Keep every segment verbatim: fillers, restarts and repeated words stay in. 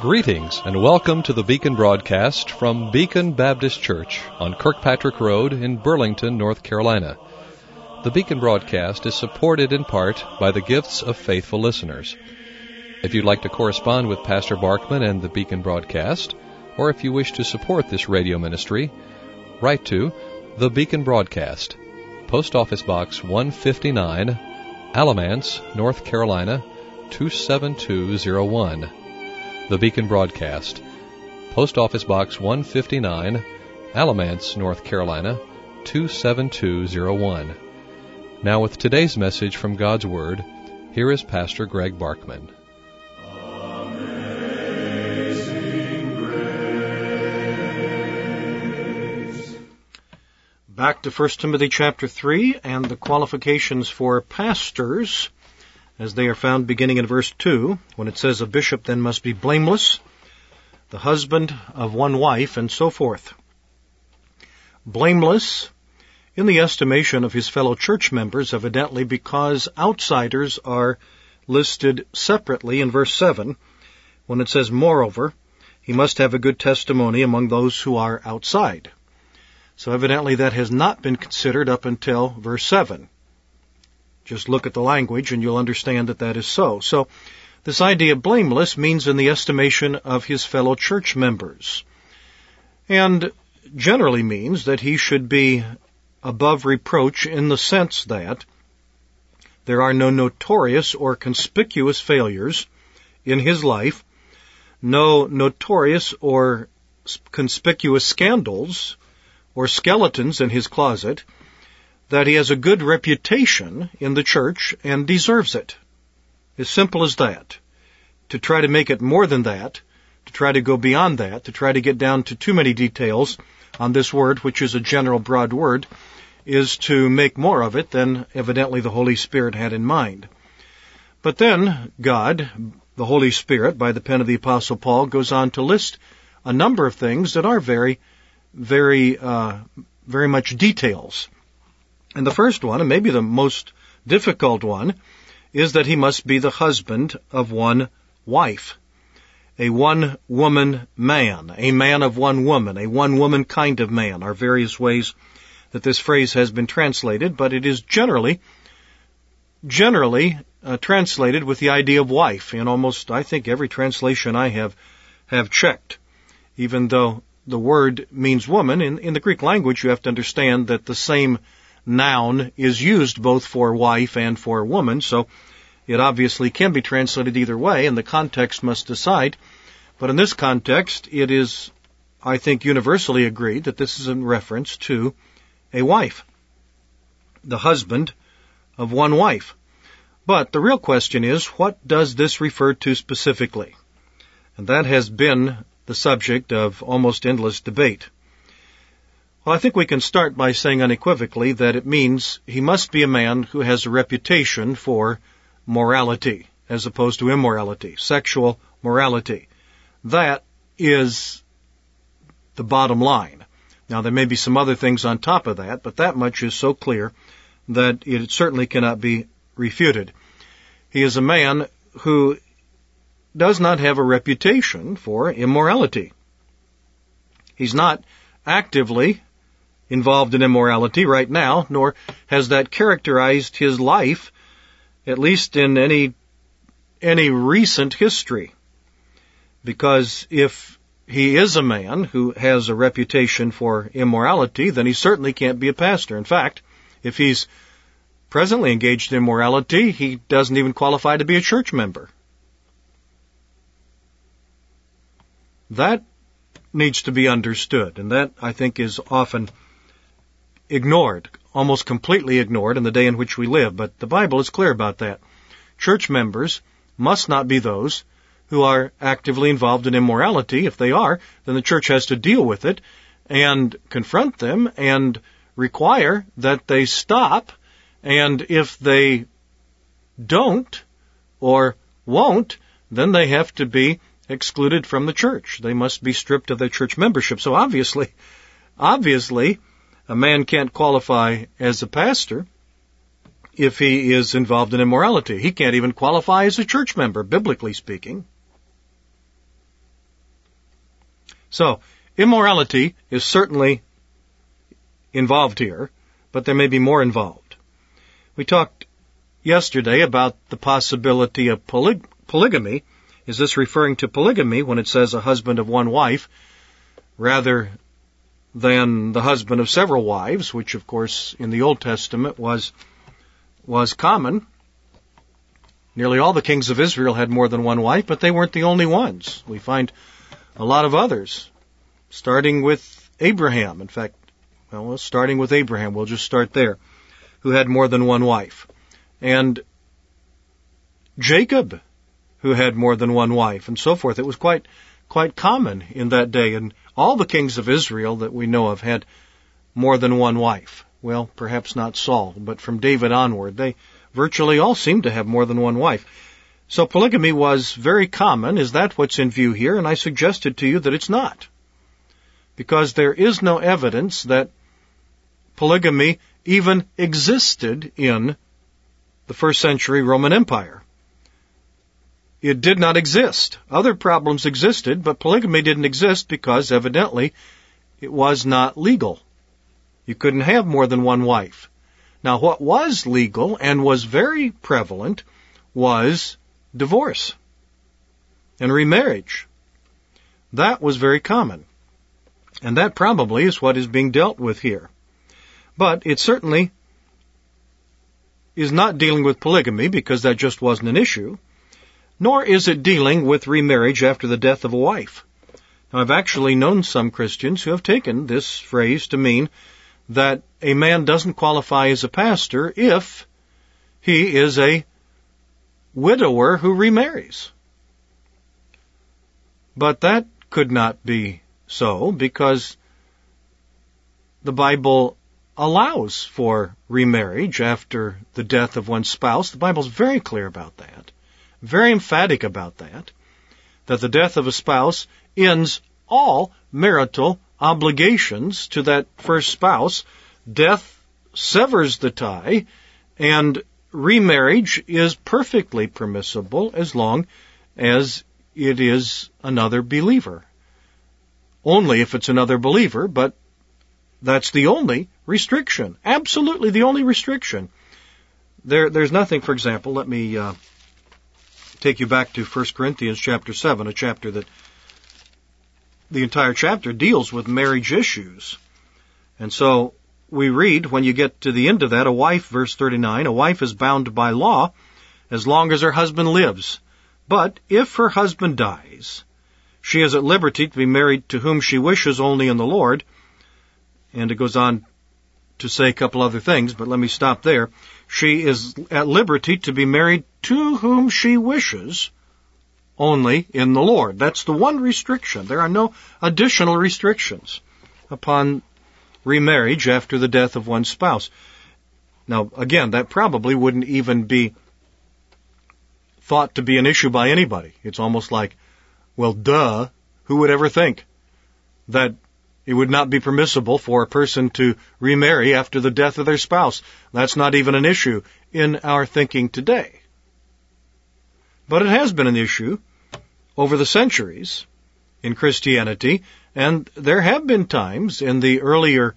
Greetings and welcome to the Beacon broadcast from Beacon Baptist Church on Kirkpatrick Road in Burlington, North Carolina. The Beacon broadcast is supported in part by the gifts of faithful listeners. If you'd like to correspond with Pastor Barkman and the Beacon broadcast, or if you wish to support this radio ministry, write to The Beacon Broadcast, Post Office Box one fifty-nine, Alamance, North Carolina, two seven two zero one. The Beacon Broadcast, Post Office Box one fifty-nine, Alamance, North Carolina, two seven two zero one. Now with today's message from God's Word, here is Pastor Greg Barkman. Back to First Timothy chapter three and the qualifications for pastors, as they are found beginning in verse two, when it says, "A bishop then must be blameless, the husband of one wife," and so forth. Blameless in the estimation of his fellow church members, evidently because outsiders are listed separately in verse seven, when it says, "Moreover, he must have a good testimony among those who are outside." So evidently that has not been considered up until verse seven. Just look at the language and you'll understand that that is so. So this idea of blameless means in the estimation of his fellow church members, and generally means that he should be above reproach in the sense that there are no notorious or conspicuous failures in his life, no notorious or conspicuous scandals or skeletons in his closet, that he has a good reputation in the church and deserves it. As simple as that. To try to make it more than that, to try to go beyond that, to try to get down to too many details on this word, which is a general broad word, is to make more of it than evidently the Holy Spirit had in mind. But then God, the Holy Spirit, by the pen of the Apostle Paul, goes on to list a number of things that are very, very, uh, very much details. And the first one, and maybe the most difficult one, is that he must be the husband of one wife. A one-woman man, a man of one woman, a one-woman kind of man, are various ways that this phrase has been translated, but it is generally, generally uh, translated with the idea of wife in almost, I think, every translation I have, have checked. Even though the word means woman, in, in the Greek language you have to understand that the same noun is used both for wife and for woman, so it obviously can be translated either way, and the context must decide. But in this context, it is, I think, universally agreed that this is in reference to a wife, the husband of one wife. But the real question is, what does this refer to specifically? And that has been the subject of almost endless debate. Well, I think we can start by saying unequivocally that it means he must be a man who has a reputation for morality as opposed to immorality, sexual morality. That is the bottom line. Now, there may be some other things on top of that, but that much is so clear that it certainly cannot be refuted. He is a man who does not have a reputation for immorality. He's not actively involved in immorality right now, nor has that characterized his life, at least in any any recent history. Because if he is a man who has a reputation for immorality, then he certainly can't be a pastor. In fact, if he's presently engaged in immorality, he doesn't even qualify to be a church member. That needs to be understood, and that, I think, is often ignored, almost completely ignored in the day in which we live, but the Bible is clear about that. Church members must not be those who are actively involved in immorality. If they are, then the church has to deal with it and confront them and require that they stop, and if they don't or won't, then they have to be excluded from the church. They must be stripped of their church membership. So obviously, obviously, a man can't qualify as a pastor if he is involved in immorality. He can't even qualify as a church member, biblically speaking. So, immorality is certainly involved here, but there may be more involved. We talked yesterday about the possibility of poly- polygamy. Is this referring to polygamy when it says a husband of one wife rather than the husband of several wives, which of course in the Old Testament was was common? Nearly all the kings of Israel had more than one wife, but they weren't the only ones. We find a lot of others, starting with Abraham. In fact, well, starting with Abraham, we'll just start there, who had more than one wife. And Jacob, who had more than one wife, and so forth. It was quite quite common in that day, and all the kings of Israel that we know of had more than one wife. Well, perhaps not Saul, but from David onward, they virtually all seemed to have more than one wife. So polygamy was very common. Is that what's in view here? And I suggested to you that it's not, because there is no evidence that polygamy even existed in the first century Roman Empire. It did not exist. Other problems existed, but polygamy didn't exist because evidently it was not legal. You couldn't have more than one wife. Now, what was legal and was very prevalent was divorce and remarriage. That was very common. And that probably is what is being dealt with here. But it certainly is not dealing with polygamy, because that just wasn't an issue, nor is it dealing with remarriage after the death of a wife. Now, I've actually known some Christians who have taken this phrase to mean that a man doesn't qualify as a pastor if he is a widower who remarries. But that could not be so, because the Bible allows for remarriage after the death of one's spouse. The Bible's very clear about that, very emphatic about that, that the death of a spouse ends all marital obligations to that first spouse. Death severs the tie, and remarriage is perfectly permissible as long as it is another believer. Only if it's another believer, but that's the only restriction. Absolutely the only restriction. There, there's nothing, for example, let me uh, take you back to First Corinthians chapter seven, a chapter that the entire chapter deals with marriage issues. And so we read, when you get to the end of that, a wife, verse thirty-nine, a wife is bound by law as long as her husband lives. But if her husband dies, she is at liberty to be married to whom she wishes only in the Lord. And it goes on to say a couple other things, but let me stop there. She is at liberty to be married to whom she wishes only in the Lord. That's the one restriction. There are no additional restrictions upon remarriage after the death of one's spouse. Now, again, that probably wouldn't even be thought to be an issue by anybody. It's almost like, well, duh, who would ever think that it would not be permissible for a person to remarry after the death of their spouse? That's not even an issue in our thinking today. But it has been an issue over the centuries in Christianity, and there have been times in the earlier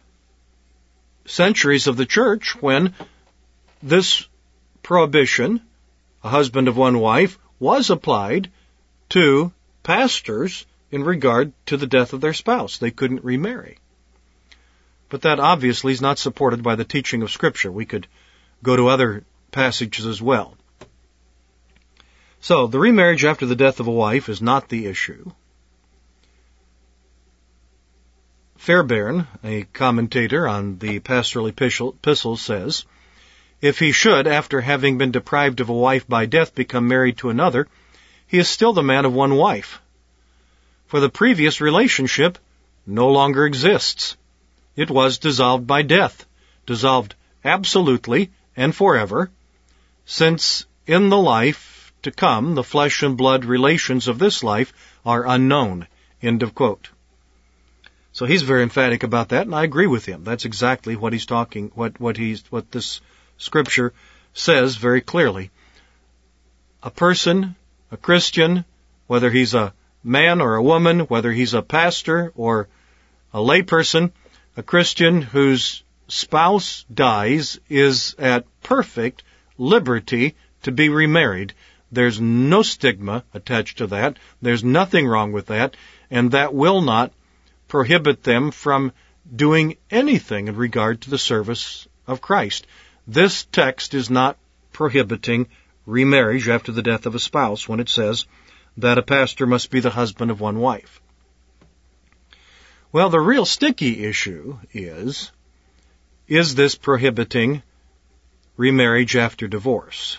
centuries of the church when this prohibition, a husband of one wife, was applied to pastors in regard to the death of their spouse. They couldn't remarry. But that obviously is not supported by the teaching of Scripture. We could go to other passages as well. So, the remarriage after the death of a wife is not the issue. Fairbairn, a commentator on the pastoral epistles, says, if he should, after having been deprived of a wife by death, become married to another, he is still the man of one wife. For the previous relationship no longer exists. It was dissolved by death, dissolved absolutely and forever, since in the life to come the flesh and blood relations of this life are unknown. End of quote. So he's very emphatic about that, and I agree with him. That's exactly what he's talking, what, what he's, what this scripture says very clearly. A person, a Christian, whether he's a man or a woman, whether he's a pastor or a layperson, a Christian whose spouse dies is at perfect liberty to be remarried. There's no stigma attached to that. There's nothing wrong with that, and that will not prohibit them from doing anything in regard to the service of Christ. This text is not prohibiting remarriage after the death of a spouse when it says that a pastor must be the husband of one wife. Well, the real sticky issue is, is this prohibiting remarriage after divorce?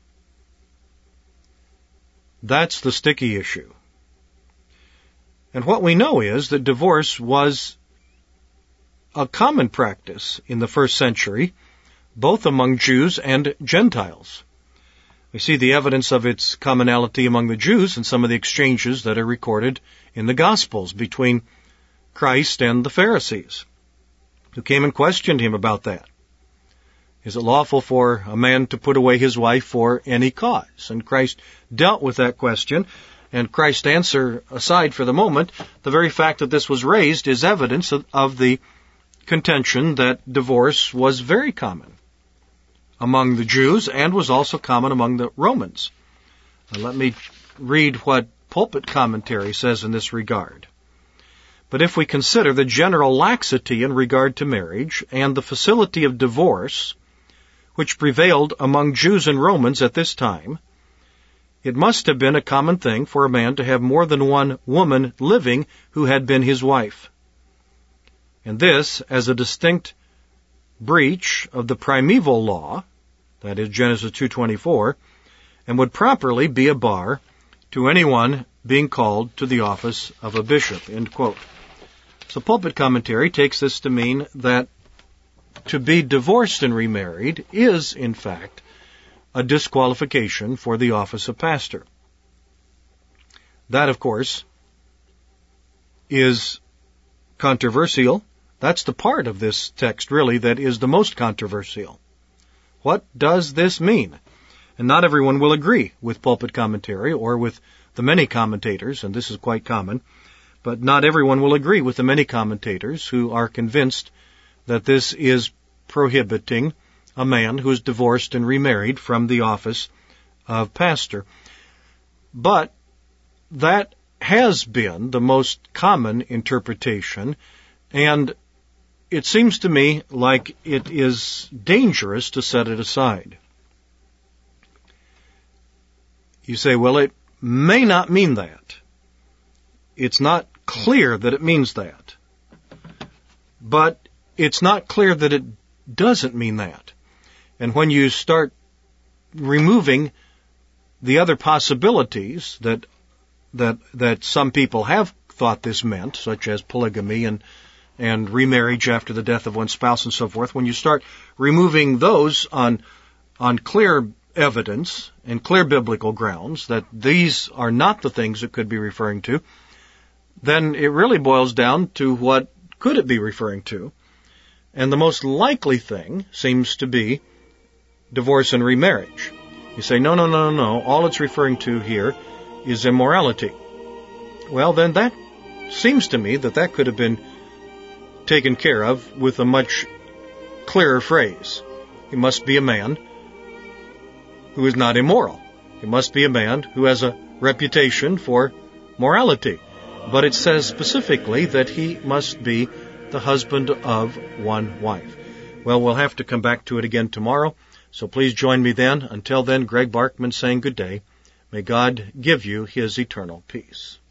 That's the sticky issue. And what we know is that divorce was a common practice in the first century, both among Jews and Gentiles. We see the evidence of its commonality among the Jews in some of the exchanges that are recorded in the Gospels between Christ and the Pharisees, who came and questioned him about that. Is it lawful for a man to put away his wife for any cause? And Christ dealt with that question, and Christ's answer aside for the moment, the very fact that this was raised is evidence of, of the contention that divorce was very common among the Jews and was also common among the Romans. Now, let me read what Pulpit Commentary says in this regard. But if we consider the general laxity in regard to marriage and the facility of divorce which prevailed among Jews and Romans at this time, it must have been a common thing for a man to have more than one woman living who had been his wife. And this, as a distinct breach of the primeval law, that is Genesis two twenty-four, and would properly be a bar to anyone being called to the office of a bishop, end quote. So Pulpit Commentary takes this to mean that to be divorced and remarried is, in fact, a disqualification for the office of pastor. That, of course, is controversial. That's the part of this text, really, that is the most controversial. What does this mean? And not everyone will agree with Pulpit Commentary or with the many commentators, and this is quite common, but not everyone will agree with the many commentators who are convinced that this is prohibiting a man who is divorced and remarried from the office of pastor. But that has been the most common interpretation, and it seems to me like it is dangerous to set it aside. You say, well, it may not mean that. It's not clear that it means that. But it's not clear that it doesn't mean that. And when you start removing the other possibilities that that that some people have thought this meant, such as polygamy and and remarriage after the death of one spouse and so forth, when you start removing those on on clear evidence and clear biblical grounds that these are not the things it could be referring to, then it really boils down to what could it be referring to. And the most likely thing seems to be divorce and remarriage. You say, no, no, no, no, no, all it's referring to here is immorality. Well, then that seems to me that that could have been taken care of with a much clearer phrase. He must be a man who is not immoral. He must be a man who has a reputation for morality. But it says specifically that he must be the husband of one wife. Well, we'll have to come back to it again tomorrow, so please join me then. Until then, Greg Barkman saying good day. May God give you His eternal peace.